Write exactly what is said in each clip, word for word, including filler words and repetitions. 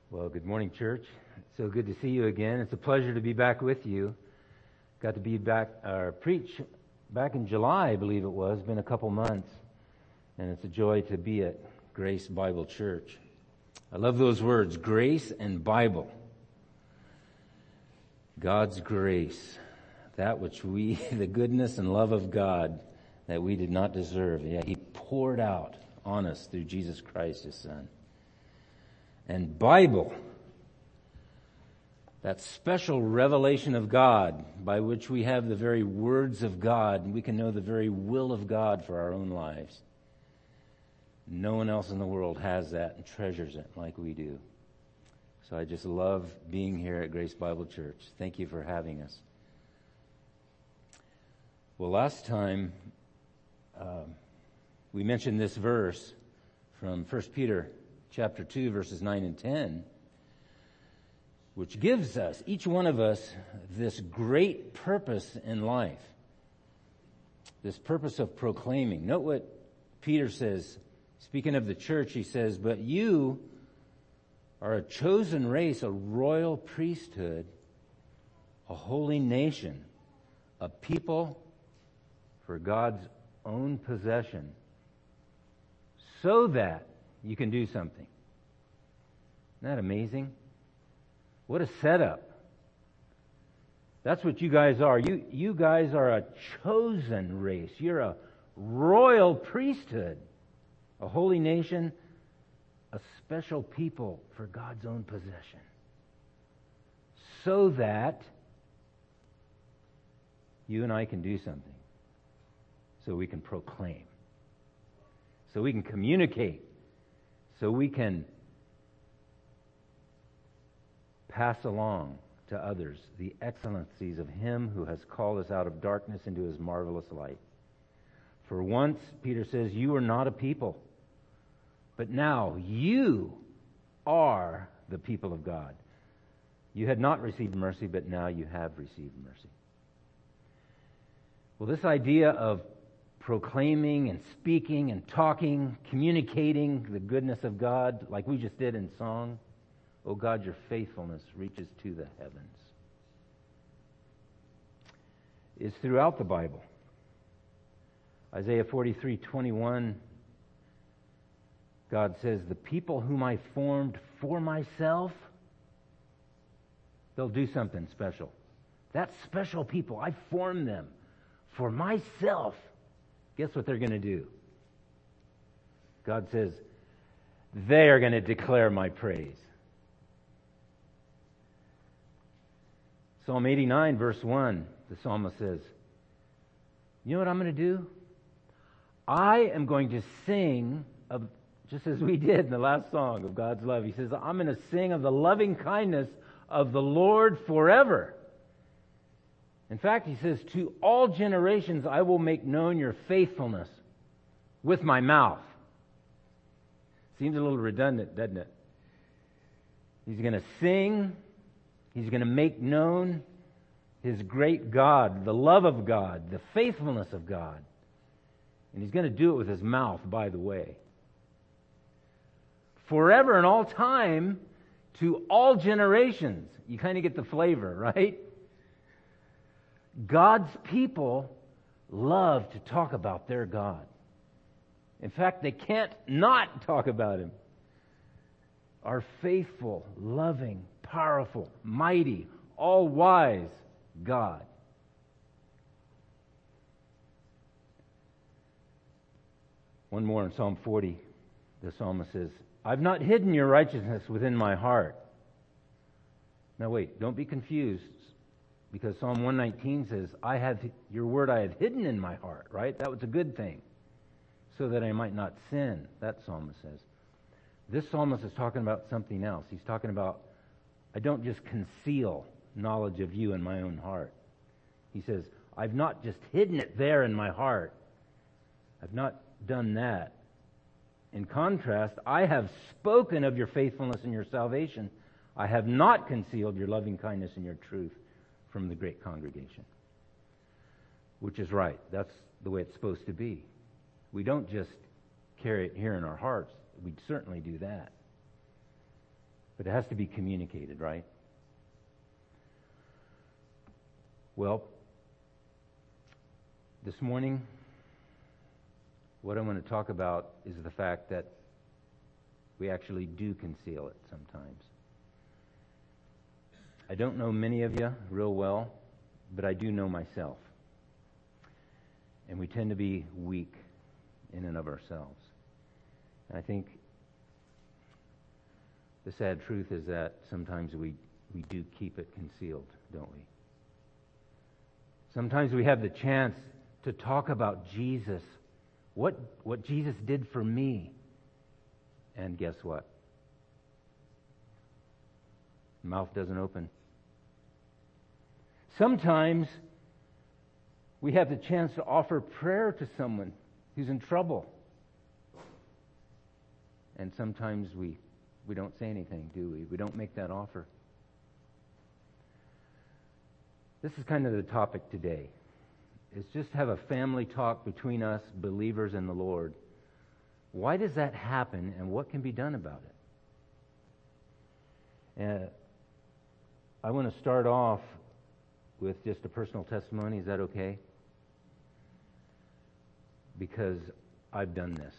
Well, good morning, church. It's so good to see you again. It's a pleasure to be back with you. Got to be back, uh, preach back in July, I believe it was. Been a couple months. And it's a joy to be at Grace Bible Church. I love those words, grace and Bible. God's grace. That which we, the goodness and love of God that we did not deserve. Yeah, He poured out on us through Jesus Christ, His Son. And Bible, that special revelation of God by which we have the very words of God and we can know the very will of God for our own lives. No one else in the world has that and treasures it like we do. So I just love being here at Grace Bible Church. Thank you for having us. Well, last time um, we mentioned this verse from First Peter chapter two, verses nine and ten, which gives us, each one of us, this great purpose in life. This purpose of proclaiming. Note what Peter says. Speaking of the church, he says, "But you are a chosen race, a royal priesthood, a holy nation, a people for God's own possession, so that you can do something." Isn't that amazing? What a setup. That's what you guys are. You, you guys are a chosen race. You're a royal priesthood, a holy nation, a special people for God's own possession. So that you and I can do something. So we can proclaim. So we can communicate. So we can pass along to others the excellencies of Him who has called us out of darkness into His marvelous light. For once, Peter says, you were not a people, but now you are the people of God. You had not received mercy, but now you have received mercy. Well, this idea of proclaiming and speaking and talking, communicating the goodness of God, like we just did in song, "Oh God, your faithfulness reaches to the heavens," is throughout the Bible. Isaiah forty-three twenty-one, God says, "The people whom I formed for myself, they'll do something special." That special people, I formed them for myself. Guess what they're going to do? God says, they are going to declare my praise. Psalm eighty-nine, verse one, the psalmist says, you know what I'm going to do? I am going to sing, of, just as we did in the last song of God's love. He says, I'm going to sing of the loving kindness of the Lord forever. In fact, he says, to all generations I will make known your faithfulness with my mouth. Seems a little redundant, doesn't it? He's going to sing. He's going to make known His great God, the love of God, the faithfulness of God. And He's going to do it with His mouth, by the way. Forever and all time, to all generations. You kind of get the flavor, right? God's people love to talk about their God. In fact, they can't not talk about Him. Our faithful, loving, powerful, mighty, all-wise God. One more in Psalm forty, the psalmist says, I've not hidden your righteousness within my heart. Now wait, don't be confused, because Psalm one nineteen says, I have your word I have hidden in my heart, right? That was a good thing, so that I might not sin, that psalmist says. This psalmist is talking about something else. He's talking about, I don't just conceal knowledge of you in my own heart. He says, I've not just hidden it there in my heart. I've not done that. In contrast, I have spoken of your faithfulness and your salvation. I have not concealed your loving kindness and your truth from the great congregation. Which is right. That's the way it's supposed to be. We don't just carry it here in our hearts. We'd certainly do that. But it has to be communicated, right? Well, this morning, what I want to talk about is the fact that we actually do conceal it sometimes. I don't know many of you real well, but I do know myself. And we tend to be weak in and of ourselves. And I think the sad truth is that sometimes we, we do keep it concealed, don't we? Sometimes we have the chance to talk about Jesus, what, what Jesus did for me. And guess what? Mouth doesn't open. Sometimes we have the chance to offer prayer to someone who's in trouble. And sometimes we, we don't say anything, do we? We don't make that offer. This is kind of the topic today. It's just have a family talk between us believers and the Lord. Why does that happen, and what can be done about it? Uh, I want to start off with just a personal testimony. Is that okay? Because I've done this.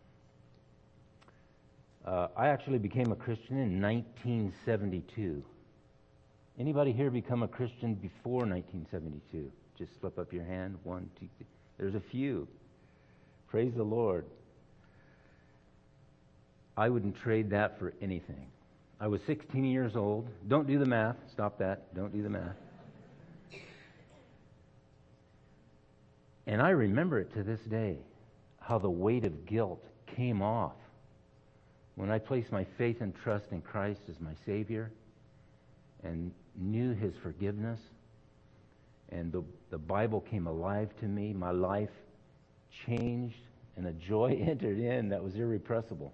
Uh, I actually became a Christian in nineteen seventy-two. Anybody here become a Christian before nineteen seventy-two? Just slip up your hand. One, two, three. There's a few. Praise the Lord. I wouldn't trade that for anything. I was sixteen years old. Don't do the math. Stop that. Don't do the math. And I remember it to this day, how the weight of guilt came off when I placed my faith and trust in Christ as my Savior and knew His forgiveness. And the, the Bible came alive to me. My life changed, and a joy entered in that was irrepressible.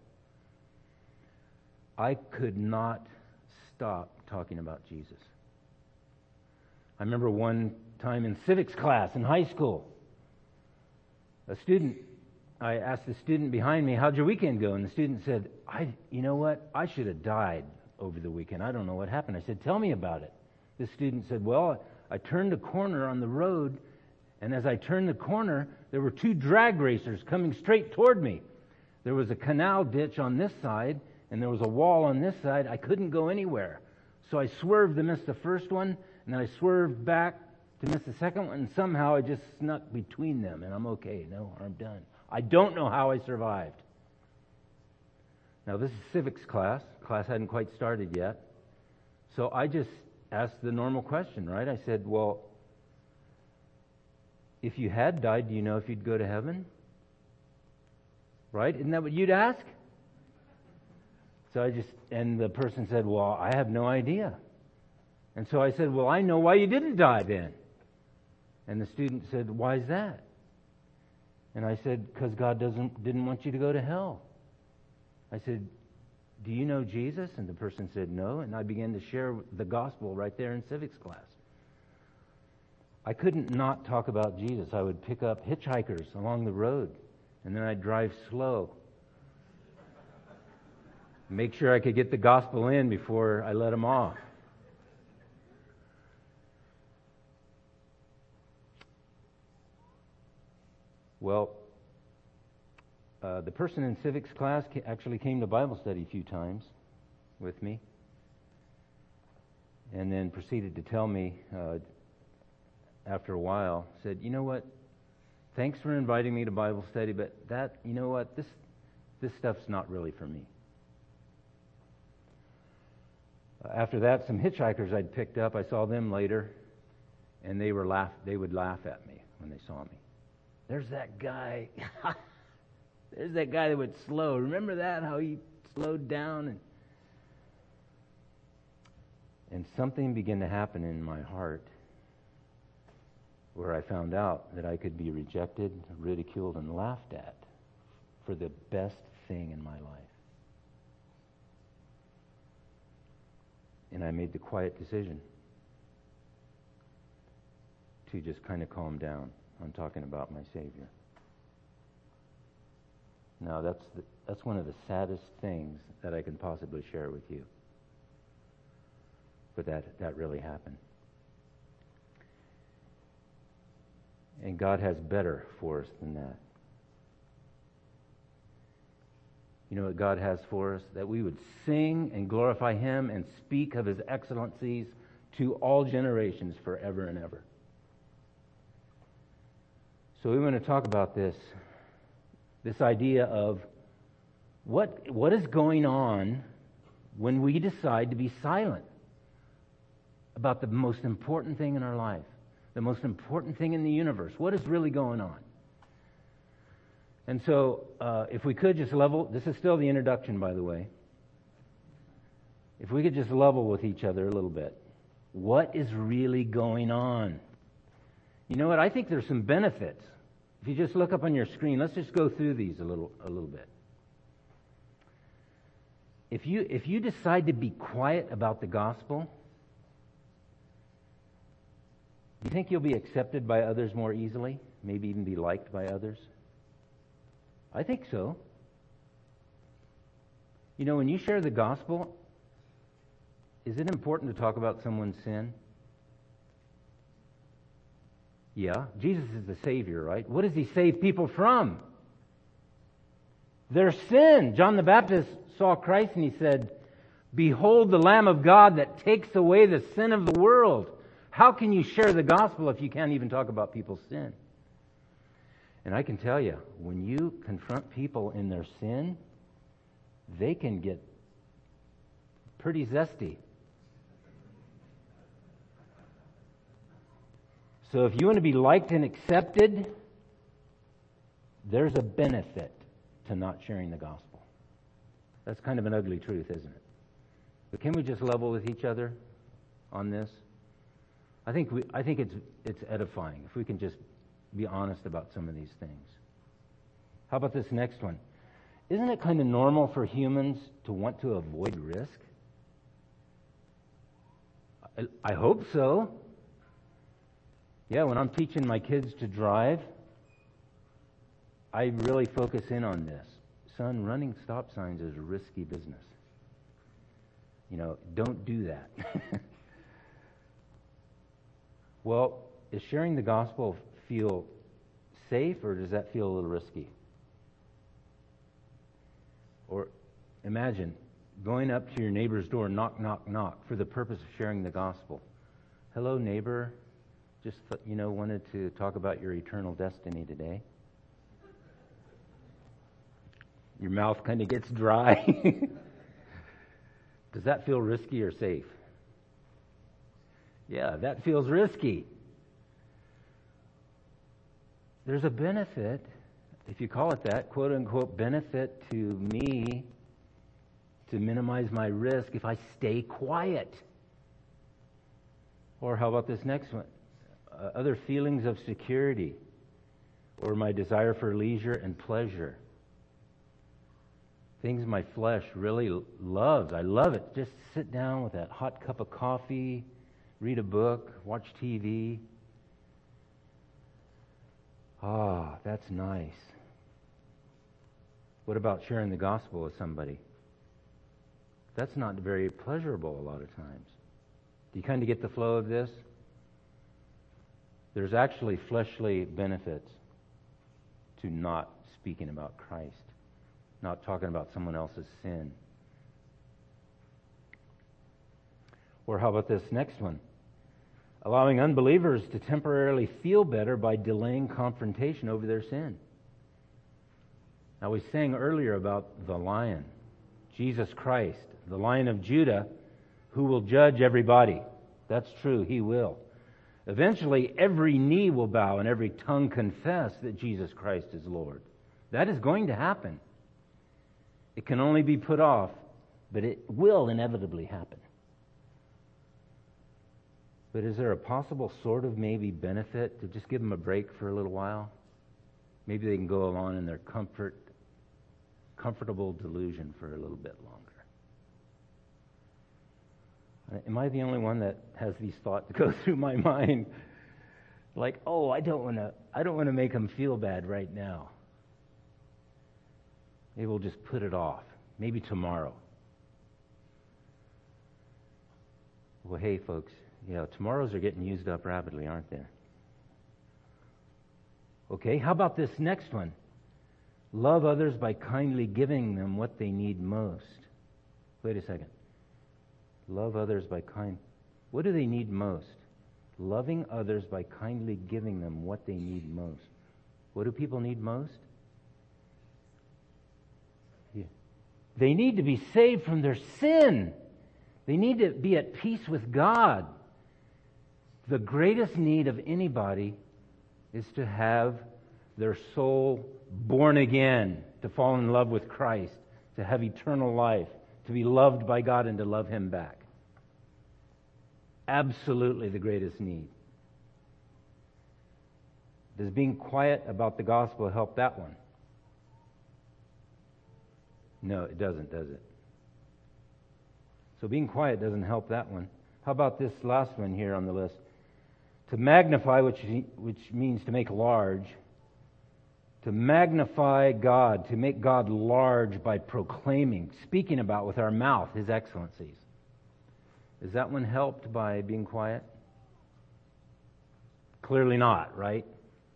I could not stop talking about Jesus. I remember one time in civics class in high school, a student, I asked the student behind me, how'd your weekend go? And the student said, I, you know what? I should have died over the weekend. I don't know what happened. I said, tell me about it. The student said, well, I turned a corner on the road, and as I turned the corner, there were two drag racers coming straight toward me. There was a canal ditch on this side, and there was a wall on this side. I couldn't go anywhere. So I swerved to miss the first one, and then I swerved back to miss the second one, and somehow I just snuck between them, and I'm okay. No harm done. I don't know how I survived. Now, this is civics class. Class hadn't quite started yet. So I just asked the normal question, right? I said, well, if you had died, do you know if you'd go to heaven? Right? Isn't that what you'd ask? So I just, and the person said, well, I have no idea. And so I said, well, I know why you didn't die then. And the student said, why is that? And I said, because God doesn't didn't want you to go to hell. I said, do you know Jesus? And the person said, no. And I began to share the gospel right there in civics class. I couldn't not talk about Jesus. I would pick up hitchhikers along the road, and then I'd drive slow. Make sure I could get the gospel in before I let them off. Well, uh, the person in civics class ca- actually came to Bible study a few times with me, and then proceeded to tell me uh, after a while, said, you know what, thanks for inviting me to Bible study, but that, you know what, this this stuff's not really for me. Uh, after that, some hitchhikers I'd picked up, I saw them later, and they were laugh. They would laugh at me when they saw me. There's that guy. There's that guy that went slow. Remember that? How he slowed down? And, and something began to happen in my heart where I found out that I could be rejected, ridiculed, and laughed at for the best thing in my life. And I made the quiet decision to just kind of calm down on talking about my Savior. Now, that's the, that's one of the saddest things that I can possibly share with you. for that, that really happen. And God has better for us than that. You know what God has for us? That we would sing and glorify Him and speak of His excellencies to all generations forever and ever. So we want to talk about this, this idea of what what is going on when we decide to be silent about the most important thing in our life, the most important thing in the universe. What is really going on? And so, uh, if we could just level, this is still the introduction, by the way. If we could just level with each other a little bit. What is really going on? You know what? I think there's some benefits. If you just look up on your screen, let's just go through these a little, a little bit. If you, if you decide to be quiet about the gospel, do you think you'll be accepted by others more easily? Maybe even be liked by others? I think so. You know, when you share the gospel, is it important to talk about someone's sin? Yeah. Jesus is the Savior, right? What does He save people from? Their sin. John the Baptist saw Christ and he said, "Behold the Lamb of God that takes away the sin of the world." How can you share the gospel if you can't even talk about people's sin? And I can tell you, when you confront people in their sin, they can get pretty zesty. So if you want to be liked and accepted, there's a benefit to not sharing the gospel. That's kind of an ugly truth, isn't it? But can we just level with each other on this? I think we, I think it's it's edifying if we can just be honest about some of these things. How about this next one? Isn't it kind of normal for humans to want to avoid risk? I, I hope so. Yeah, when I'm teaching my kids to drive, I really focus in on this. Son, running stop signs is a risky business. You know, don't do that. Well, is sharing the gospel feel safe, or does that feel a little risky? Or imagine going up to your neighbor's door, knock, knock, knock, for the purpose of sharing the gospel. Hello, neighbor. Just, you know, wanted to talk about your eternal destiny today. Your mouth kind of gets dry. Does that feel risky or safe? Yeah, that feels risky. There's a benefit, if you call it that, quote unquote, benefit to me to minimize my risk if I stay quiet. Or how about this next one? Uh, other feelings of security or my desire for leisure and pleasure. Things my flesh really loves. I love it. Just sit down with that hot cup of coffee, read a book, watch T V. Ah, that's nice. What about sharing the gospel with somebody? That's not very pleasurable a lot of times. Do you kind of get the flow of this? There's actually fleshly benefits to not speaking about Christ, not talking about someone else's sin. Or how about this next one? Allowing unbelievers to temporarily feel better by delaying confrontation over their sin. Now, we sang earlier about the Lion, Jesus Christ, the Lion of Judah, who will judge everybody. That's true, He will. Eventually, every knee will bow and every tongue confess that Jesus Christ is Lord. That is going to happen. It can only be put off, but it will inevitably happen. But is there a possible sort of maybe benefit to just give them a break for a little while? Maybe they can go along in their comfort, comfortable delusion for a little bit longer. Am I the only one that has these thoughts go through my mind? Like, oh, I don't want to. I don't want to make them feel bad right now. Maybe we'll just put it off. Maybe tomorrow. Well, hey, folks, you know, tomorrows are getting used up rapidly, aren't they? Okay, how about this next one? Love others by kindly giving them what they need most. Wait a second. Love others by kind... What do they need most? Loving others by kindly giving them what they need most. What do people need most? Yeah. They need to be saved from their sin. They need to be at peace with God. The greatest need of anybody is to have their soul born again, to fall in love with Christ, to have eternal life, to be loved by God and to love Him back. Absolutely the greatest need. Does being quiet about the gospel help that one? No, it doesn't, does it? So being quiet doesn't help that one. How about this last one here on the list? To magnify, which, which means to make large, to magnify God, to make God large by proclaiming, speaking about with our mouth His excellencies. Is that one helped by being quiet? Clearly not, right?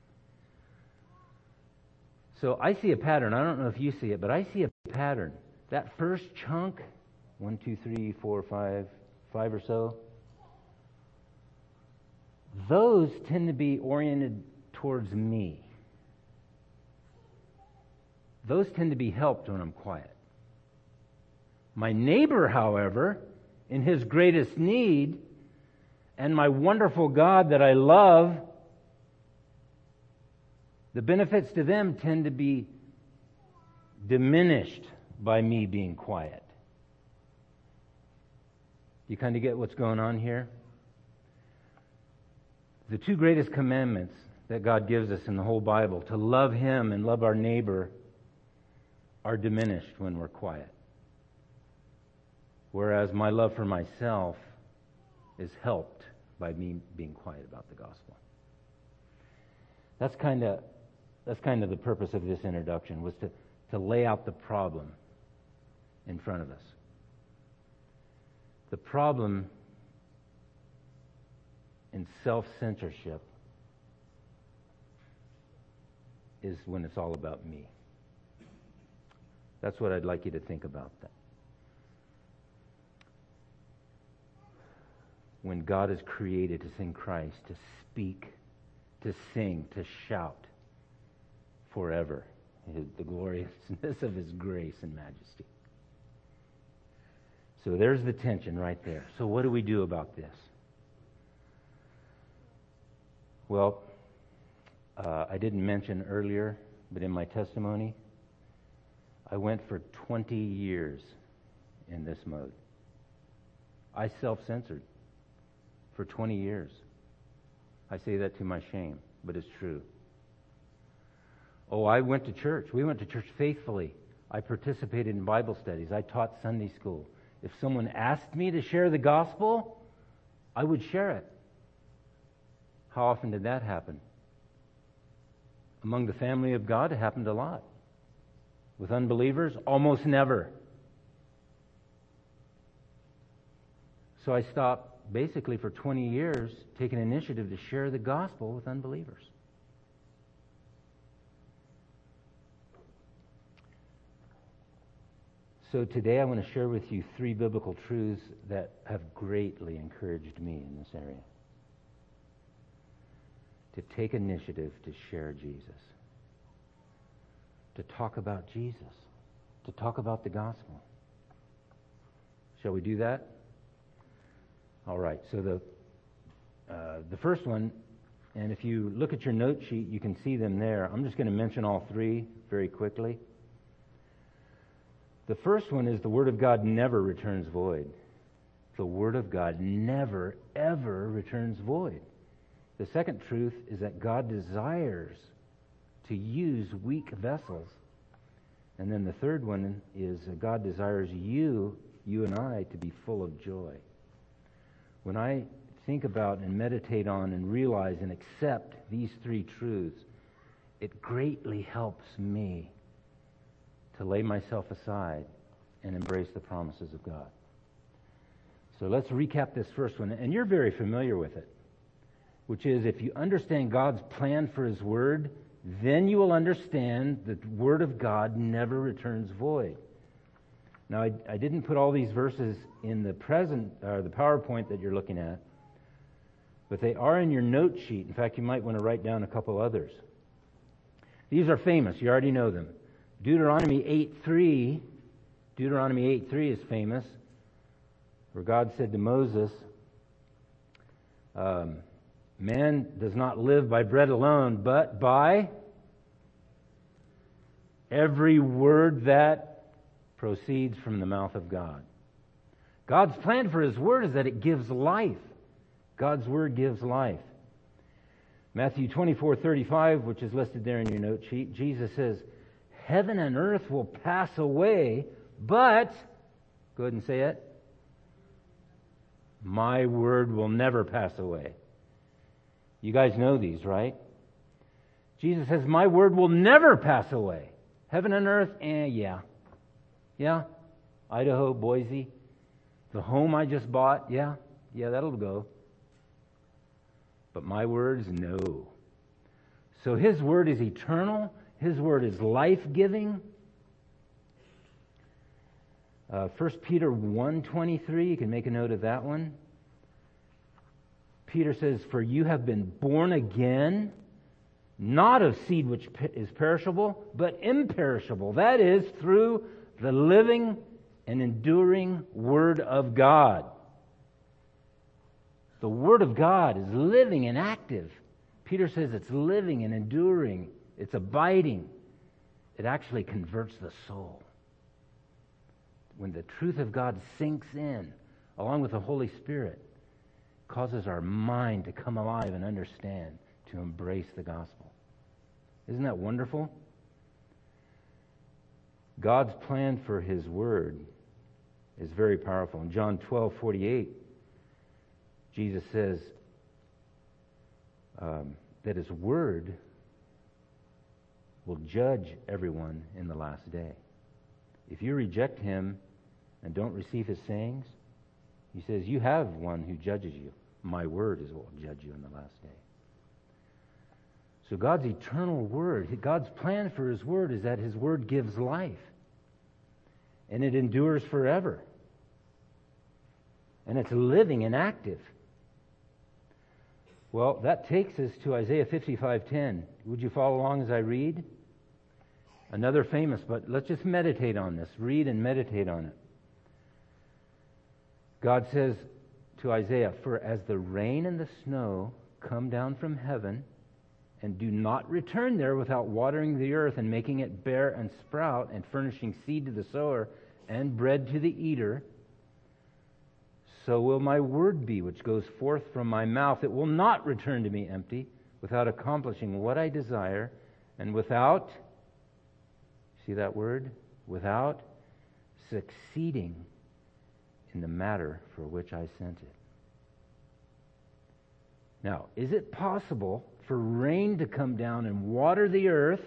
So I see a pattern. I don't know if you see it, but I see a pattern. That first chunk, one, two, three, four, five, five or so, those tend to be oriented towards me. Those tend to be helped when I'm quiet. My neighbor, however, in his greatest need, and my wonderful God that I love, the benefits to them tend to be diminished by me being quiet. You kind of get what's going on here? The two greatest commandments that God gives us in the whole Bible, to love Him and love our neighbor, are diminished when we're quiet. Whereas my love for myself is helped by me being quiet about the gospel. That's kind of that's kind of the purpose of this introduction, was to, to lay out the problem in front of us. The problem in self-censorship is when it's all about me. That's what I'd like you to think about. That. When God is created to sing Christ, to speak, to sing, to shout forever, his, the gloriousness of His grace and majesty. So there's the tension right there. So what do we do about this? Well, uh, I didn't mention earlier, but in my testimony, I went for twenty years in this mode. I self-censored for twenty years. I say that to my shame, but it's true. Oh, I went to church. We went to church faithfully. I participated in Bible studies. I taught Sunday school. If someone asked me to share the gospel, I would share it. How often did that happen? Among the family of God, it happened a lot. With unbelievers, almost never. So I stopped basically for twenty years taking initiative to share the gospel with unbelievers. So today I want to share with you three biblical truths that have greatly encouraged me in this area. To take initiative to share Jesus. To talk about Jesus. To talk about the gospel. Shall we do that? All right, so the uh, the first one, and if you look at your note sheet, you can see them there. I'm just going to mention all three very quickly. The first one is the Word of God never returns void. The Word of God never, ever returns void. The second truth is that God desires to use weak vessels. And then the third one is that God desires you, you and I, to be full of joy. When I think about and meditate on and realize and accept these three truths, it greatly helps me to lay myself aside and embrace the promises of God. So let's recap this first one, and you're very familiar with it, which is if you understand God's plan for His Word, then you will understand that the Word of God never returns void. Now, I, I didn't put all these verses in the present, or the PowerPoint that you're looking at, but they are in your note sheet. In fact, you might want to write down a couple others. These are famous. You already know them. Deuteronomy eight three. Deuteronomy eight three is famous, where God said to Moses, um, man does not live by bread alone, but by every word that proceeds from the mouth of God. God's plan for His Word is that it gives life. God's Word gives life. Matthew twenty-four thirty-five, which is listed there in your note sheet, Jesus says, heaven and earth will pass away, but, go ahead and say it, my word will never pass away. You guys know these, right? Jesus says, my word will never pass away. Heaven and earth, eh, yeah. Yeah, Idaho, Boise. The home I just bought, yeah, yeah, that'll go. But my words, no. So His Word is eternal. His Word is life-giving. Uh, First Peter one twenty-three, you can make a note of that one. Peter says, for you have been born again, not of seed which is perishable, but imperishable. That is, through the living and enduring Word of God. The Word of God is living and active. Peter says it's living and enduring. It's abiding. It actually converts the soul. When the truth of God sinks in, along with the Holy Spirit, causes our mind to come alive and understand, to embrace the gospel. Isn't that wonderful? God's plan for His Word is very powerful. In John twelve forty-eight, Jesus says um, that His Word will judge everyone in the last day. If you reject Him and don't receive His sayings, He says, you have one who judges you. My Word is what will judge you in the last day. So God's eternal Word, God's plan for His Word is that His Word gives life. And it endures forever. And it's living and active. Well, that takes us to Isaiah fifty-five ten. Would you follow along as I read? Another famous, but let's just meditate on this. Read and meditate on it. God says to Isaiah, for as the rain and the snow come down from heaven and do not return there without watering the earth and making it bear and sprout and furnishing seed to the sower and bread to the eater, so will my word be which goes forth from my mouth. It will not return to me empty, without accomplishing what I desire, and without, see that word? Without succeeding in the matter for which I sent it. Now, is it possible for rain to come down and water the earth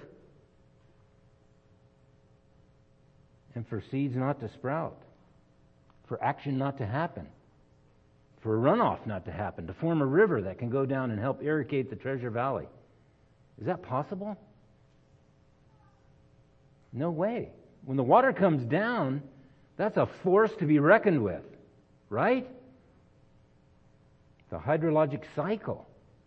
and for seeds not to sprout, for action not to happen, for a runoff not to happen, to form a river that can go down and help irrigate the Treasure Valley? Is that possible? No way. When the water comes down, that's a force to be reckoned with, right? The hydrologic cycle.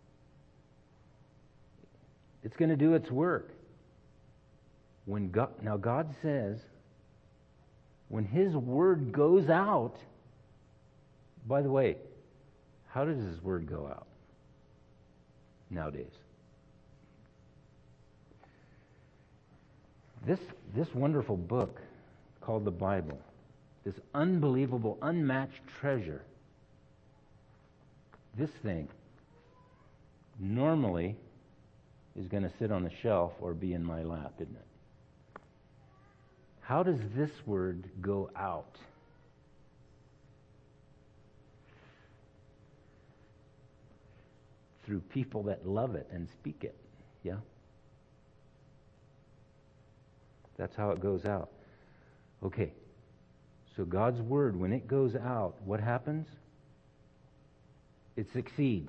It's going to do its work. When God, now God says, when His Word goes out, by the way, how does His Word go out nowadays? This, this wonderful book called the Bible, this unbelievable, unmatched treasure, this thing normally is going to sit on the shelf or be in my lap, isn't it? How does this word go out? Through people that love it and speak it, yeah? That's how it goes out. Okay, So God's Word, when it goes out, what happens? It succeeds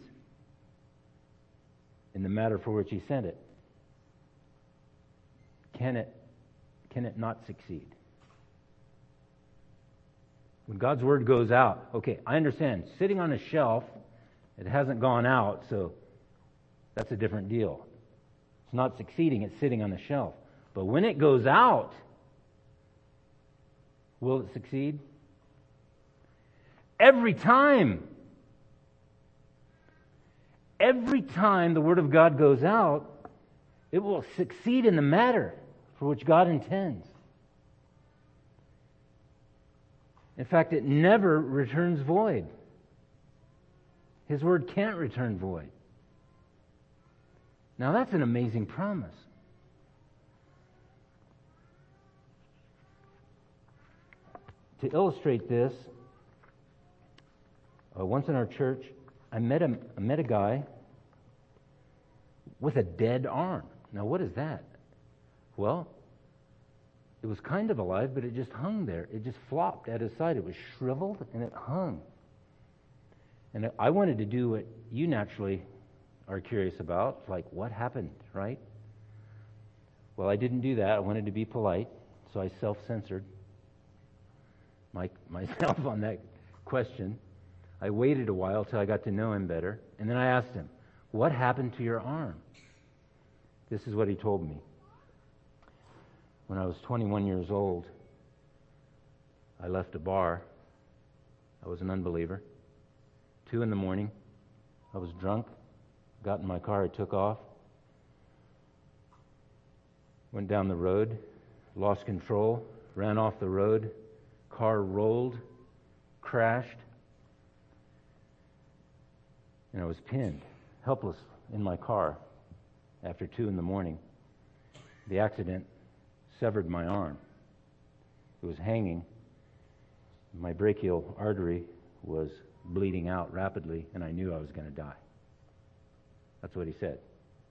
in the matter for which He sent it. Can it, can it not succeed? When God's Word goes out, okay, I understand, sitting on a shelf, it hasn't gone out, so that's a different deal. It's not succeeding, it's sitting on a shelf. But when it goes out, will it succeed? Every time. Every time the Word of God goes out, it will succeed in the matter for which God intends. In fact, it never returns void. His Word can't return void. Now that's an amazing promise. To illustrate this, uh, once in our church, I met a, I met a guy with a dead arm. Now what is that? Well, it was kind of alive, but it just hung there. It just flopped at his side. It was shriveled and it hung. And I wanted to do what you naturally are curious about, like what happened, right? Well, I didn't do that. I wanted to be polite, so I self-censored my, myself on that question. I waited a while till I got to know him better, and then I asked him, what happened to your arm? This is what he told me. When I was twenty-one years old, I left a bar. I was an unbeliever. Two in the morning, I was drunk, got in my car, I took off, went down the road, lost control, ran off the road, car rolled, crashed, and I was pinned, helpless in my car after two in the morning. The accident severed my arm. It was hanging. My brachial artery was bleeding out rapidly, and I knew I was going to die. That's what he said.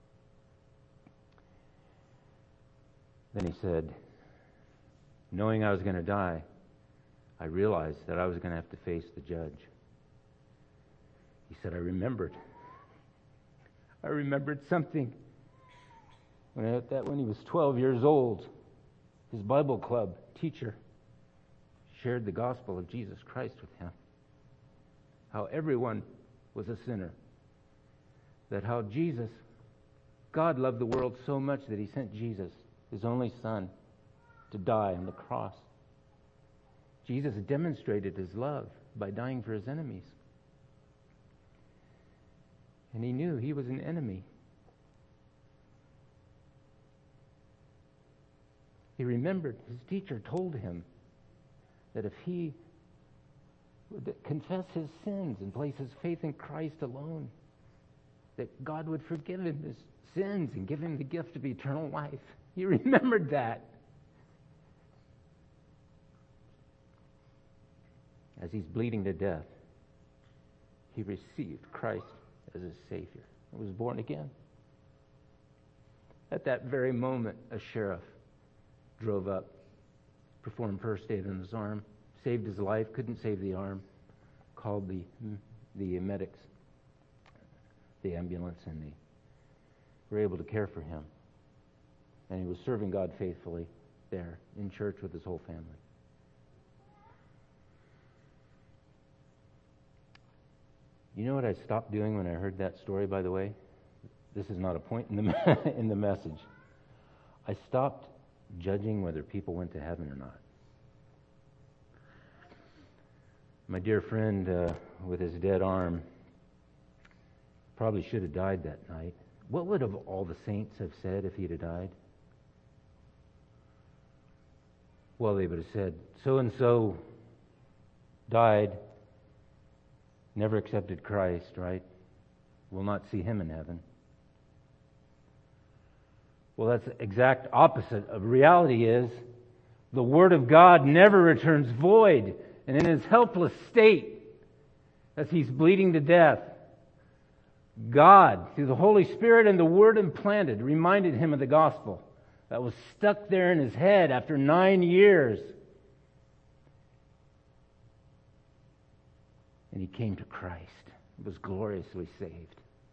Then he said, knowing I was going to die, I realized that I was going to have to face the judge. He said, I remembered. I remembered something. When I, that when he was twelve years old, his Bible club teacher shared the gospel of Jesus Christ with him. How everyone was a sinner. That how Jesus, God loved the world so much that He sent Jesus, His only Son, to die on the cross. Jesus demonstrated His love by dying for His enemies. And he knew he was an enemy. He remembered his teacher told him that if he would confess his sins and place his faith in Christ alone, that God would forgive him his sins and give him the gift of eternal life. He remembered that. As he's bleeding to death, he received Christ as his Savior and was born again. At that very moment, a sheriff drove up, performed first aid on his arm, saved his life, couldn't save the arm, called the the medics, the ambulance, and they were able to care for him. And he was serving God faithfully there in church with his whole family. You know what I stopped doing when I heard that story, by the way? This is not a point in the in the message. I stopped judging whether people went to heaven or not. My dear friend uh, with his dead arm probably should have died that night. What would have all the saints have said if he'd have died? Well, they would have said, so-and-so died, never accepted Christ, right? Will not see him in heaven. Well, that's the exact opposite of reality is the Word of God never returns void. And in his helpless state, as he's bleeding to death, God, through the Holy Spirit and the Word implanted, reminded him of the gospel that was stuck there in his head after nine years. and he came to Christ. He was gloriously saved.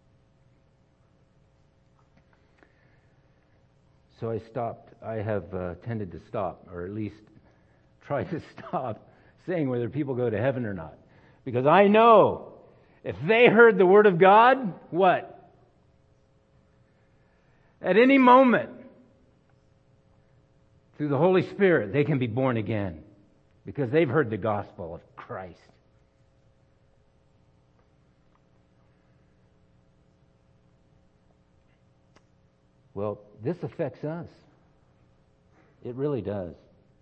So I stopped, I have uh, tended to stop, or at least try to stop saying whether people go to heaven or not. Because I know if they heard the Word of God, what? At any moment, through the Holy Spirit, they can be born again. Because they've heard the gospel of Christ. Well, this affects us. It really does.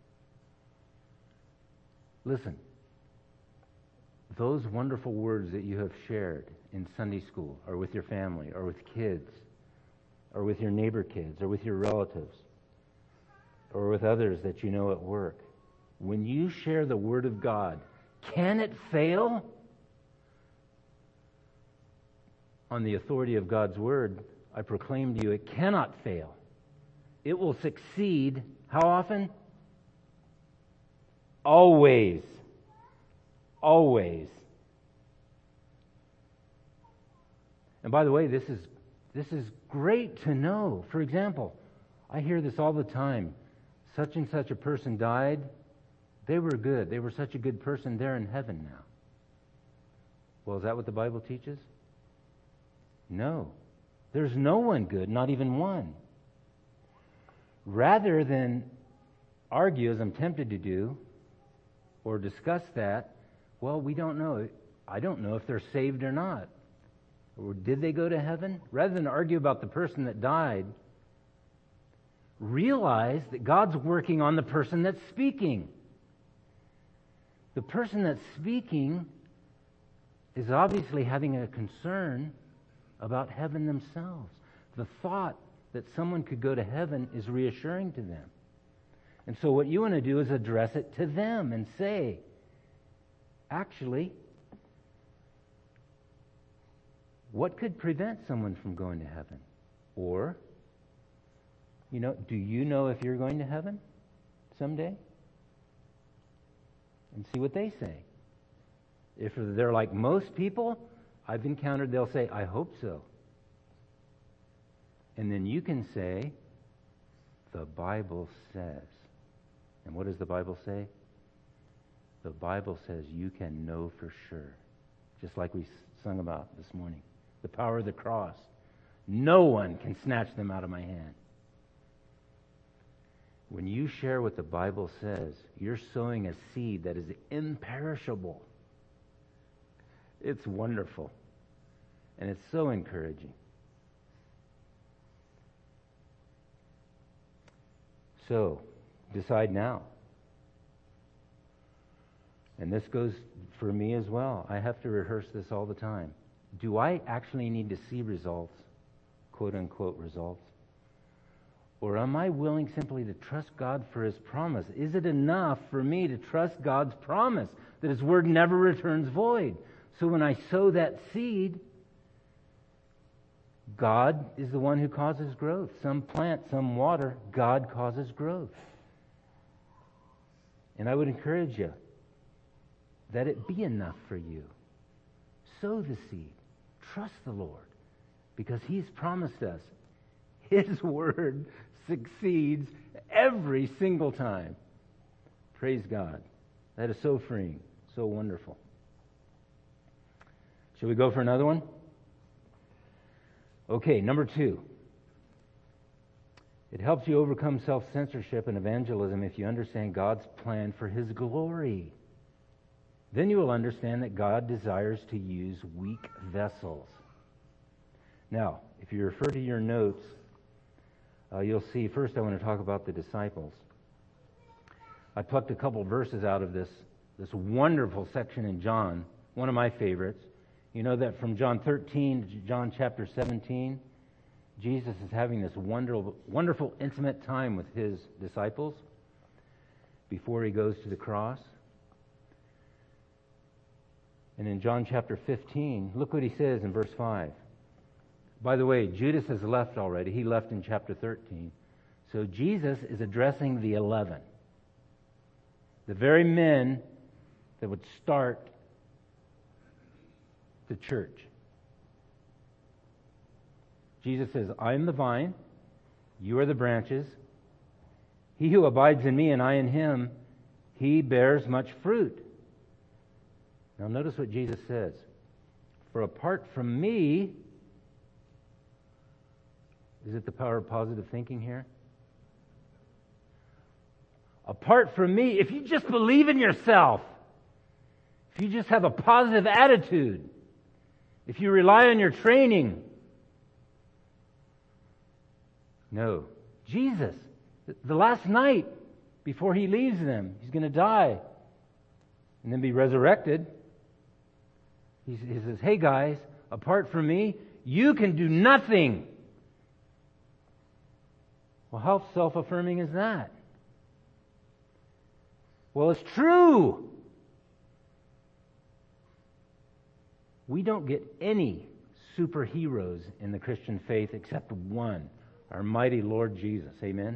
Listen, those wonderful words that you have shared in Sunday school, or with your family, or with kids, or with your neighbor kids, or with your relatives, or with others that you know at work, when you share the Word of God, can it fail? On the authority of God's Word, I proclaim to you, it cannot fail. It will succeed, how often? Always. Always. And by the way, this is this is great to know. For example, I hear this all the time. Such and such a person died. They were good. They were such a good person. They're in heaven now. Well, is that what the Bible teaches? No. There's no one good, not even one. Rather than argue, as I'm tempted to do, or discuss that, well, we don't know. I don't know if they're saved or not. Or did they go to heaven? Rather than argue about the person that died, realize that God's working on the person that's speaking. The person that's speaking is obviously having a concern about heaven themselves. The thought that someone could go to heaven is reassuring to them. And so what you want to do is address it to them and say, actually, what could prevent someone from going to heaven? Or, you know, do you know if you're going to heaven someday? And see what they say. If they're like most people I've encountered, they'll say, I hope so. And then you can say, the Bible says. And what does the Bible say? The Bible says you can know for sure. Just like we sung about this morning. The power of the cross. No one can snatch them out of my hand. When you share what the Bible says, you're sowing a seed that is imperishable. It's wonderful. And it's so encouraging. So, decide now. And this goes for me as well. I have to rehearse this all the time. Do I actually need to see results, quote unquote results? Or am I willing simply to trust God for His promise? Is it enough for me to trust God's promise that His Word never returns void? So when I sow that seed, God is the one who causes growth. Some plant, some water, God causes growth. And I would encourage you that it be enough for you. Sow the seed. Trust the Lord, because He's promised us His Word succeeds every single time. Praise God. That is so freeing, so wonderful. Shall we go for another one? Okay, number two. It helps you overcome self-censorship and evangelism if you understand God's plan for His glory. Then you will understand that God desires to use weak vessels. Now, if you refer to your notes, uh, you'll see, first I want to talk about the disciples. I plucked a couple verses out of this, this wonderful section in John, one of my favorites. You know that from John thirteen to John chapter seventeen, Jesus is having this wonderful, wonderful, intimate time with His disciples before He goes to the cross. And in John chapter fifteen, look what He says in verse five. By the way, Judas has left already. He left in chapter thirteen. So Jesus is addressing the eleven. The very men that would start the church. Jesus says, I am the vine, you are the branches. He who abides in me and I in him, he bears much fruit. Now notice what Jesus says. For apart from me, is it the power of positive thinking here? Apart from me, if you just believe in yourself, if you just have a positive attitude, if you rely on your training. No. Jesus, the last night before he leaves them, he's going to die and then be resurrected. He says, hey guys, apart from me, you can do nothing. Well, how self-affirming is that? Well, it's true. We don't get any superheroes in the Christian faith except one, our mighty Lord Jesus. Amen?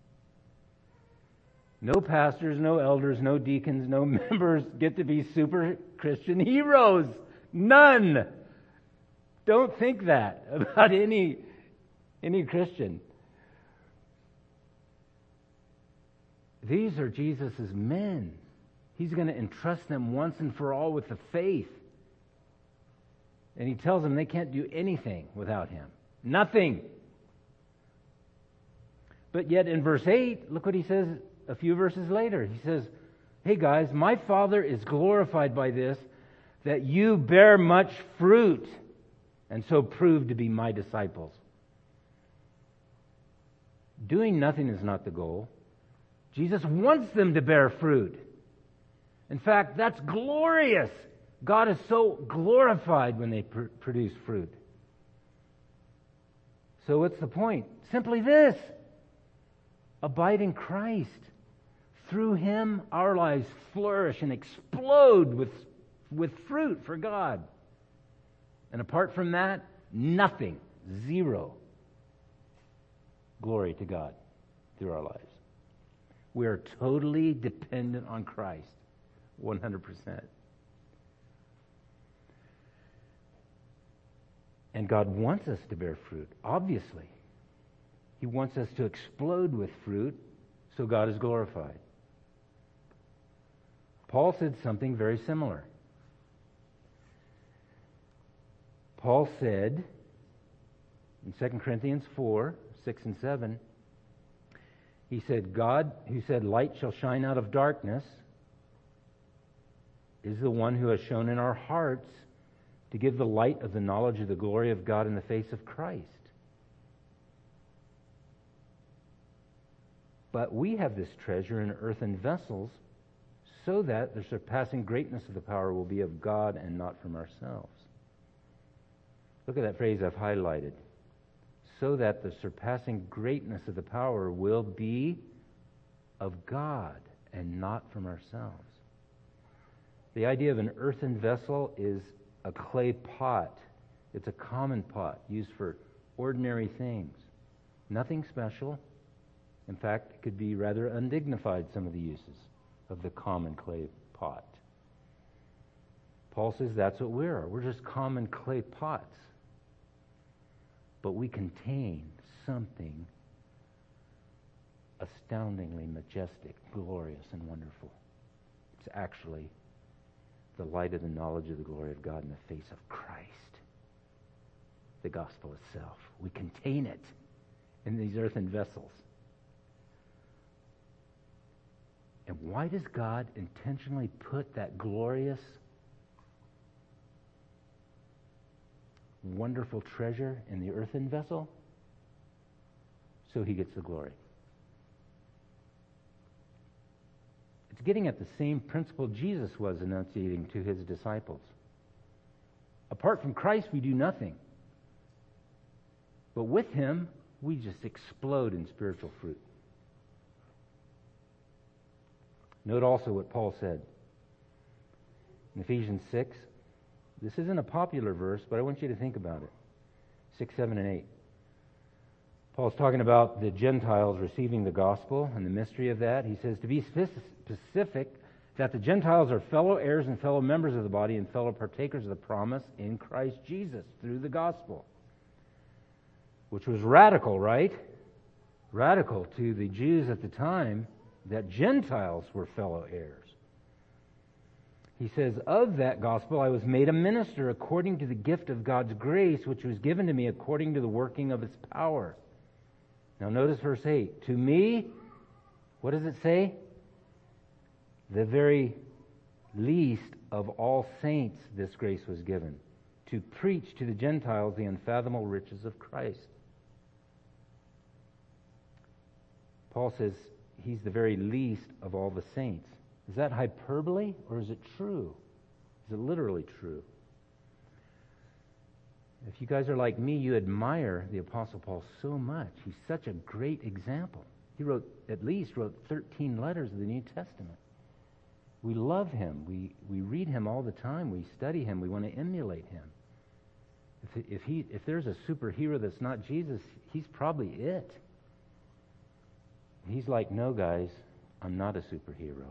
No pastors, no elders, no deacons, no members get to be super Christian heroes. None. Don't think that about any, any Christian. These are Jesus' men. He's going to entrust them once and for all with the faith. And he tells them they can't do anything without him. Nothing. But yet in verse eight, look what he says a few verses later. He says, hey guys, my Father is glorified by this, that you bear much fruit, and so prove to be my disciples. Doing nothing is not the goal. Jesus wants them to bear fruit. In fact, that's glorious. God is so glorified when they pr- produce fruit. So what's the point? Simply this. Abide in Christ. Through him, our lives flourish and explode with, with fruit for God. And apart from that, nothing. Zero. Glory to God through our lives. We are totally dependent on Christ. one hundred percent. And God wants us to bear fruit, obviously. He wants us to explode with fruit, so God is glorified. Paul said something very similar. Paul said in Second Corinthians four, six and seven, he said, God, who said, light shall shine out of darkness, is the one who has shown in our hearts to give the light of the knowledge of the glory of God in the face of Christ. But we have this treasure in earthen vessels, so that the surpassing greatness of the power will be of God and not from ourselves. Look at that phrase I've highlighted. So that the surpassing greatness of the power will be of God and not from ourselves. The idea of an earthen vessel is a clay pot. It's a common pot used for ordinary things. Nothing special. In fact, it could be rather undignified, some of the uses of the common clay pot. Paul says that's what we are. We're just common clay pots. But we contain something astoundingly majestic, glorious, and wonderful. It's actually the light of the knowledge of the glory of God in the face of Christ. The gospel itself. We contain it in these earthen vessels. And why does God intentionally put that glorious, wonderful treasure in the earthen vessel? So he gets the glory. It's getting at the same principle Jesus was enunciating to his disciples. Apart from Christ, we do nothing. But with him, we just explode in spiritual fruit. Note also what Paul said in Ephesians six. This isn't a popular verse, but I want you to think about it. six, seven, and eight. Paul's talking about the Gentiles receiving the gospel and the mystery of that. He says, to be specific, that the Gentiles are fellow heirs and fellow members of the body and fellow partakers of the promise in Christ Jesus through the gospel. Which was radical, right? Radical to the Jews at the time, that Gentiles were fellow heirs. He says, of that gospel I was made a minister according to the gift of God's grace, which was given to me according to the working of His power. Now notice verse eight. To me, what does it say? The very least of all saints this grace was given, to preach to the Gentiles the unfathomable riches of Christ. Paul says he's the very least of all the saints. Is that hyperbole or is it true? Is it literally true? If you guys are like me, you admire the Apostle Paul so much. He's such a great example. He wrote, at least wrote thirteen letters of the New Testament. We love him. We, we read him all the time. We study him. We want to emulate him. If, if, he, if there's a superhero that's not Jesus, he's probably it. He's like, no, guys, I'm not a superhero.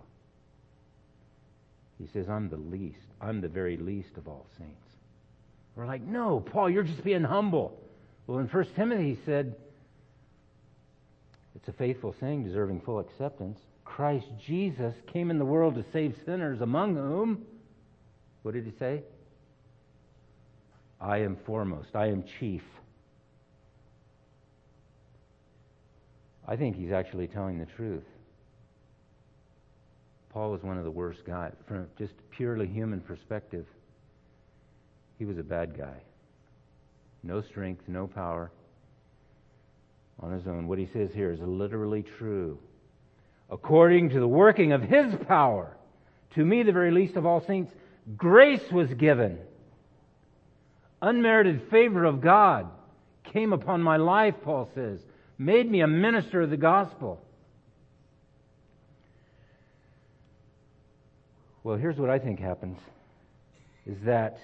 He says, I'm the least. I'm the very least of all saints. We're like, no, Paul, you're just being humble. Well, in First Timothy, he said, it's a faithful saying, deserving full acceptance. Christ Jesus came in the world to save sinners, among whom, what did he say? I am foremost. I am chief. I think he's actually telling the truth. Paul was one of the worst guys. From just purely human perspective, he was a bad guy. No strength, no power on his own. What he says here is literally true. According to the working of His power, to me, the very least of all saints, grace was given. Unmerited favor of God came upon my life, Paul says, made me a minister of the gospel. Well, here's what I think happens, is that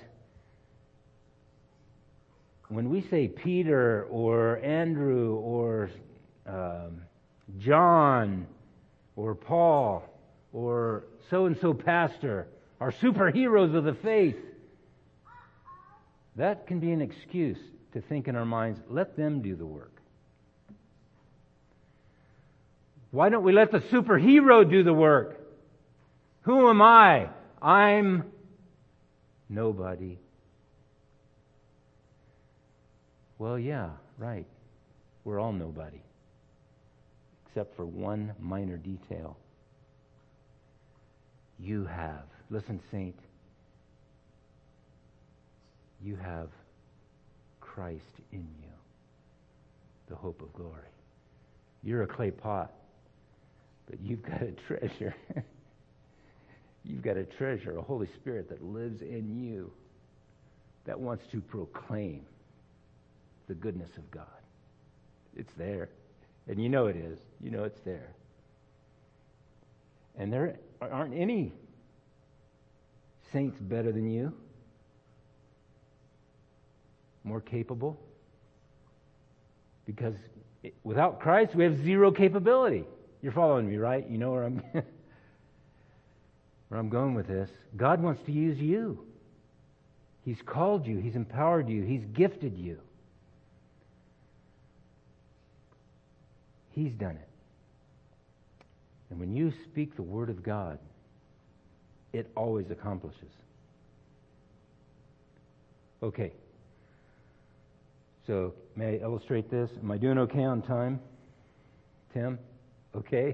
when we say Peter or Andrew or um, John or Paul or so-and-so pastor are superheroes of the faith, that can be an excuse to think in our minds, let them do the work. Why don't we let the superhero do the work? Who am I? I'm nobody. Well, yeah, right. We're all nobody. Except for one minor detail. You have, listen, saint, you have Christ in you, the hope of glory. You're a clay pot, but you've got a treasure. You've got a treasure, a Holy Spirit that lives in you, that wants to proclaim the goodness of God. It's there. And you know it is. You know it's there. And there aren't any saints better than you, more capable. Because without Christ, we have zero capability. You're following me, right? You know where I'm where I'm going with this. God wants to use you. He's called you. He's empowered you. He's gifted you. He's done it. And when you speak the Word of God, it always accomplishes. Okay. So, may I illustrate this? Am I doing okay on time? Tim? Okay?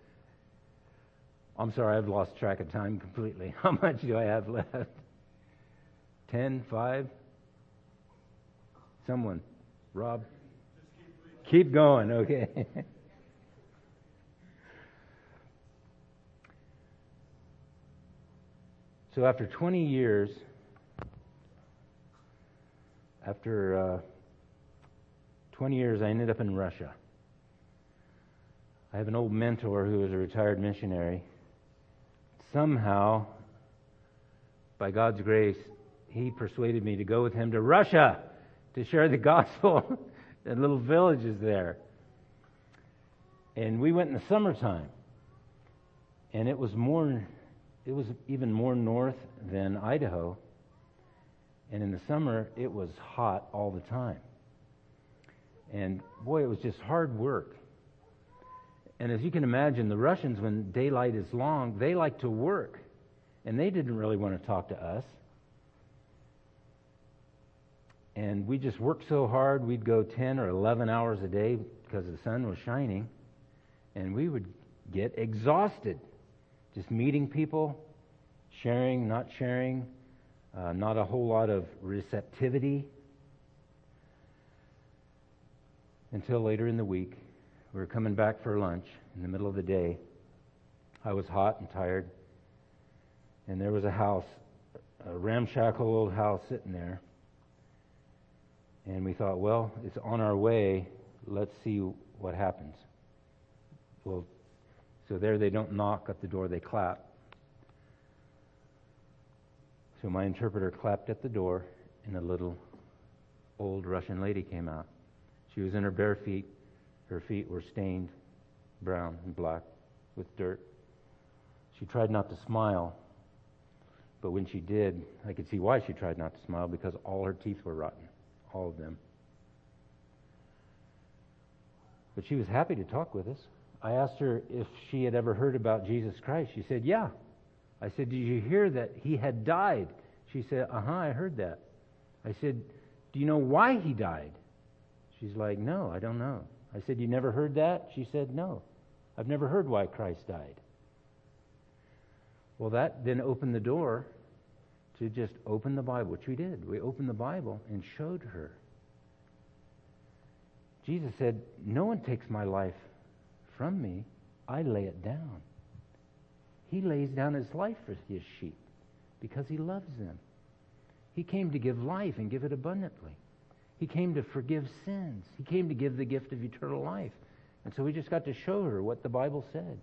I'm sorry, I've lost track of time completely. How much do I have left? Ten? Five? Someone? Rob? Keep going, okay. So after twenty years, after uh, twenty years, I ended up in Russia. I have an old mentor who was a retired missionary. Somehow, by God's grace, he persuaded me to go with him to Russia to share the gospel in little villages there. And we went in the summertime. And it was more it was even more north than Idaho. And in the summer, it was hot all the time. And boy, it was just hard work. And as you can imagine, the Russians, when daylight is long, they like to work. And they didn't really want to talk to us. And we just worked so hard, we'd go ten or eleven hours a day because the sun was shining. And we would get exhausted just meeting people, sharing, not sharing, uh, not a whole lot of receptivity. Until later in the week, we were coming back for lunch in the middle of the day. I was hot and tired. And there was a house, a ramshackle old house sitting there. And we thought, well, it's on our way. Let's see what happens. Well, so there they don't knock at the door, they clap. So my interpreter clapped at the door, and a little old Russian lady came out. She was in her bare feet. Her feet were stained brown and black with dirt. She tried not to smile, but when she did, I could see why she tried not to smile, because all her teeth were rotten, all of them. But she was happy to talk with us. I asked her if she had ever heard about Jesus Christ. She said, yeah. I said, did you hear that he had died? She said, uh-huh, I heard that. I said, do you know why he died? She's like, no, I don't know. I said, you never heard that? She said, no, I've never heard why Christ died. Well, that then opened the door to just open the Bible, which we did. We opened the Bible and showed her. Jesus said, no one takes my life from me. I lay it down. He lays down his life for his sheep because he loves them. He came to give life and give it abundantly. He came to forgive sins. He came to give the gift of eternal life. And so we just got to show her what the Bible said.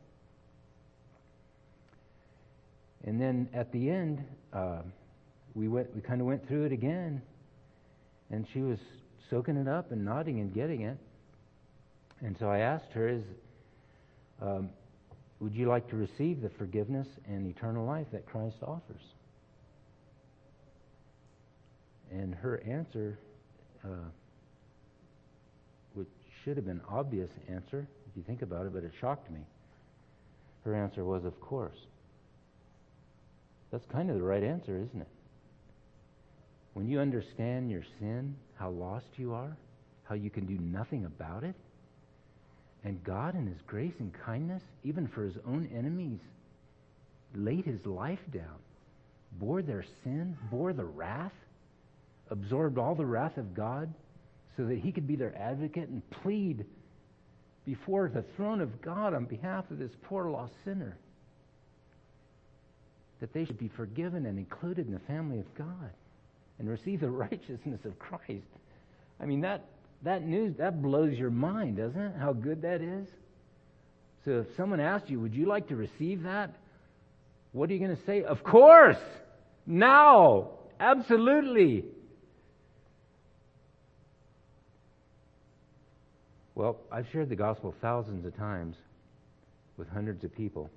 And then at the end, uh, we went. We kind of went through it again, and she was soaking it up and nodding and getting it. And so I asked her, "Is um, would you like to receive the forgiveness and eternal life that Christ offers?" And her answer, uh, which should have been an obvious answer if you think about it, but it shocked me. Her answer was, "Of course." That's kind of the right answer, isn't it? When you understand your sin, how lost you are, how you can do nothing about it, and God in his grace and kindness, even for his own enemies, laid his life down, bore their sin, bore the wrath, absorbed all the wrath of God so that he could be their advocate and plead before the throne of God on behalf of this poor lost sinner, that they should be forgiven and included in the family of God and receive the righteousness of Christ. I mean, that that news, that blows your mind, doesn't it? How good that is? So if someone asked you, would you like to receive that? What are you going to say? Of course! Now! Absolutely! Well, I've shared the gospel thousands of times with hundreds of people.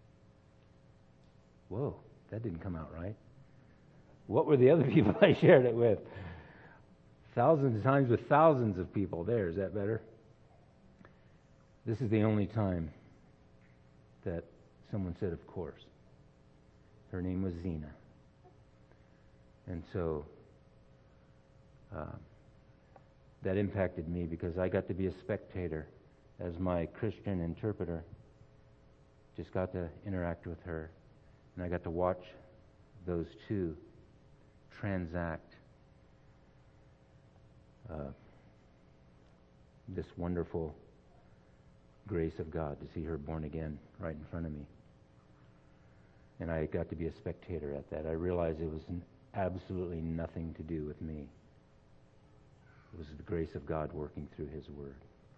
Whoa, that didn't come out right. What were the other people I shared it with? Thousands of times with thousands of people. There, is that better? This is the only time that someone said, of course. Her name was Zena. And so uh, that impacted me because I got to be a spectator as my Christian interpreter. Just got to interact with her. And I got to watch those two transact uh, this wonderful grace of God, to see her born again right in front of me. And I got to be a spectator at that. I realized it was absolutely nothing to do with me. It was the grace of God working through his word.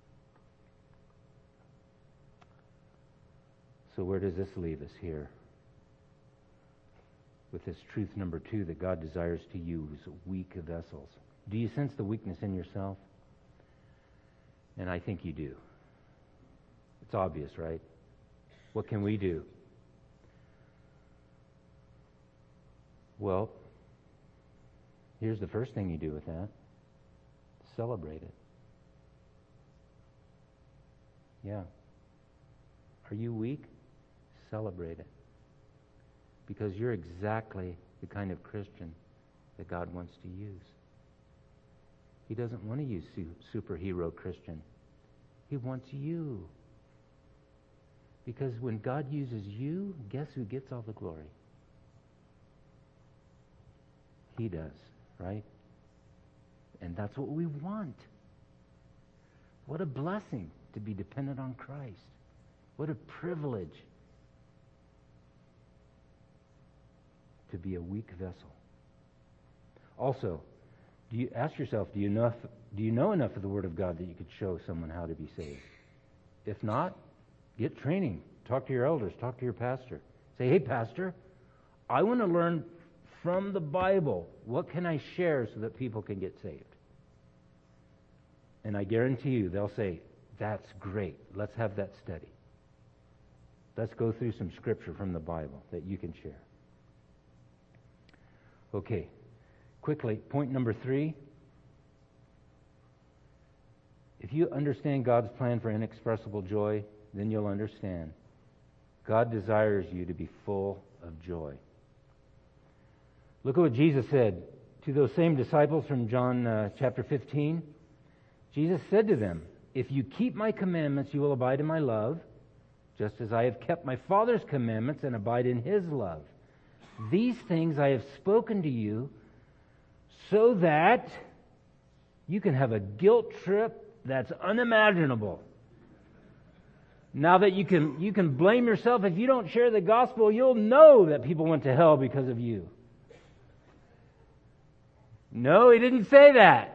So where does this leave us here? With this truth number two, that God desires to use weak vessels. Do you sense the weakness in yourself? And I think you do. It's obvious, right? What can we do? Well, here's the first thing you do with that. Celebrate it. Yeah. Are you weak? Celebrate it. Because you're exactly the kind of Christian that God wants to use. He doesn't want to use su- superhero Christian. He wants you. Because when God uses you, guess who gets all the glory? He does, right? And that's what we want. What a blessing to be dependent on Christ. What a privilege to be a weak vessel. Also, do you ask yourself, do you know, do you know enough of the Word of God that you could show someone how to be saved? If not, get training. Talk to your elders. Talk to your pastor. Say, hey, pastor, I want to learn from the Bible. What can I share so that people can get saved? And I guarantee you, they'll say, that's great. Let's have that study. Let's go through some scripture from the Bible that you can share. Okay, quickly, point number three. If you understand God's plan for inexpressible joy, then you'll understand God desires you to be full of joy. Look at what Jesus said to those same disciples from John uh, chapter fifteen. Jesus said to them, if you keep my commandments, you will abide in my love, just as I have kept my Father's commandments and abide in his love. These things I have spoken to you so that you can have a guilt trip that's unimaginable. Now that you can you can blame yourself if you don't share the gospel, you'll know that people went to hell because of you. No, he didn't say that.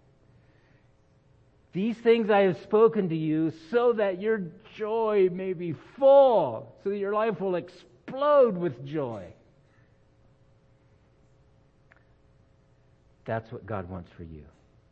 These things I have spoken to you so that your joy may be full, so that your life will explode with joy. That's what God wants for you.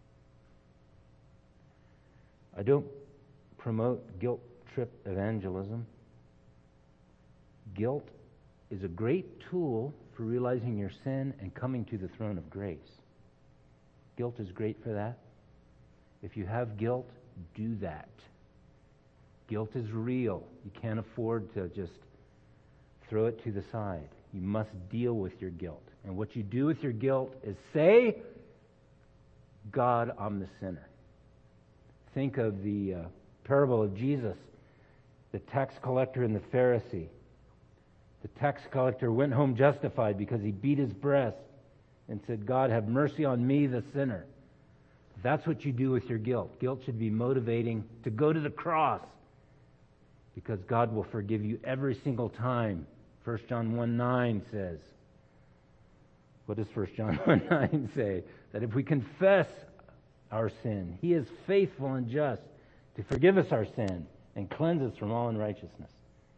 I don't promote guilt trip evangelism. Guilt is a great tool for realizing your sin and coming to the throne of grace. Guilt is great for that. If you have guilt, do that. Guilt is real. You can't afford to just throw it to the side. You must deal with your guilt. And what you do with your guilt is say, God, I'm the sinner. Think of the uh, parable of Jesus, the tax collector and the Pharisee. The tax collector went home justified because he beat his breast and said, God, have mercy on me, the sinner. That's what you do with your guilt. Guilt should be motivating to go to the cross because God will forgive you every single time. First John one nine says, what does First John one nine say? That if we confess our sin, he is faithful and just to forgive us our sin and cleanse us from all unrighteousness.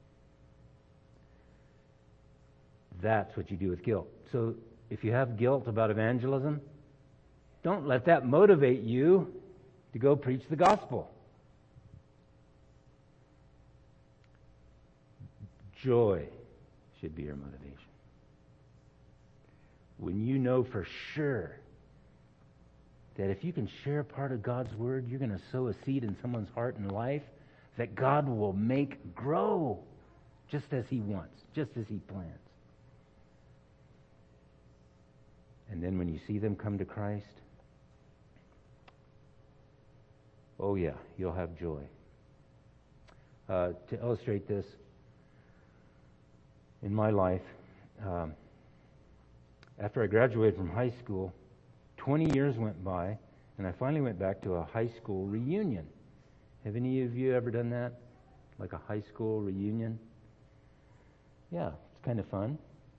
That's what you do with guilt. So if you have guilt about evangelism, don't let that motivate you to go preach the gospel. Joy should be your motivation. When you know for sure that if you can share a part of God's word, you're going to sow a seed in someone's heart and life that God will make grow just as he wants, just as he plans. And then when you see them come to Christ, oh yeah, you'll have joy. Uh, to illustrate this, in my life, um, after I graduated from high school, twenty years went by, and I finally went back to a high school reunion. Have any of you ever done that? Like a high school reunion? Yeah, it's kind of fun.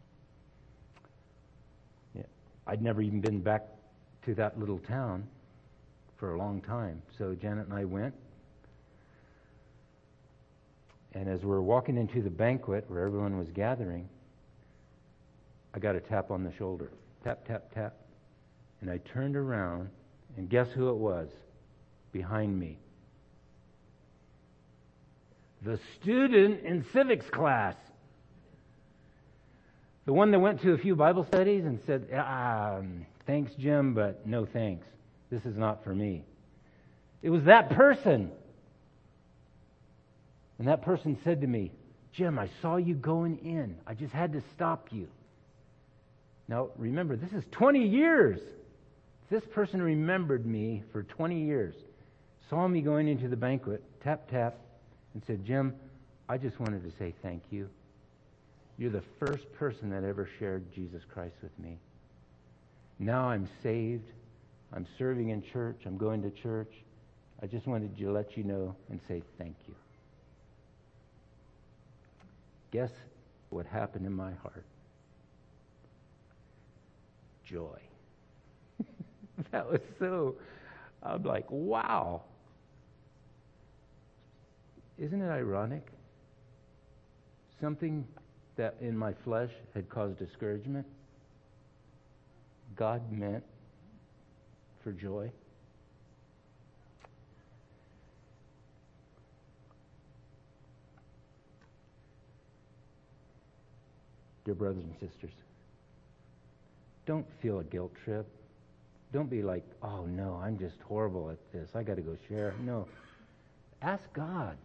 Yeah, I'd never even been back to that little town for a long time. So Janet and I went. And as we were walking into the banquet where everyone was gathering, I got a tap on the shoulder. Tap, tap, tap. And I turned around, and guess who it was behind me? The student in civics class. The one that went to a few Bible studies and said, um, thanks, Jim, but no thanks. This is not for me. It was that person. And that person said to me, Jim, I saw you going in. I just had to stop you. Now, remember, this is twenty years. This person remembered me for twenty years. Saw me going into the banquet, tap, tap, and said, Jim, I just wanted to say thank you. You're the first person that ever shared Jesus Christ with me. Now I'm saved. I'm serving in church. I'm going to church. I just wanted to let you know and say thank you. Guess what happened in my heart? Joy. That was so, I'm like, wow. Isn't it ironic? Something that in my flesh had caused discouragement, God meant for joy. Dear brothers and sisters, don't feel a guilt trip. Don't be like, oh no, I'm just horrible at this. I got to go share. No. Ask God.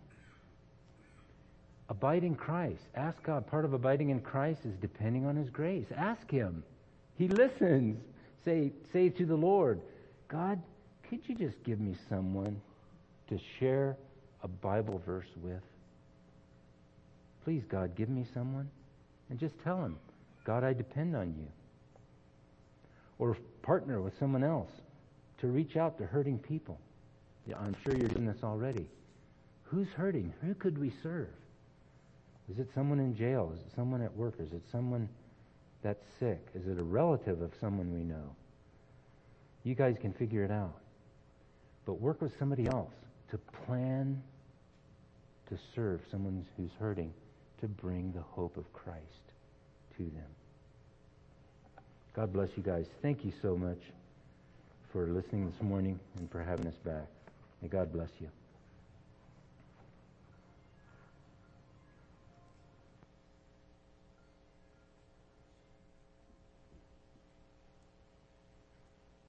Abide in Christ. Ask God. Part of abiding in Christ is depending on His grace. Ask Him. He listens. Say, say to the Lord, God, could you just give me someone to share a Bible verse with? Please, God, give me someone. And just tell Him, God, I depend on you. Or partner with someone else to reach out to hurting people. Yeah, I'm sure you're doing this already. Who's hurting? Who could we serve? Is it someone in jail? Is it someone at work? Is it someone that's sick? Is it a relative of someone we know? You guys can figure it out. But work with somebody else to plan to serve someone who's hurting, to bring the hope of Christ to them. God bless you guys. Thank you so much for listening this morning and for having us back. May God bless you.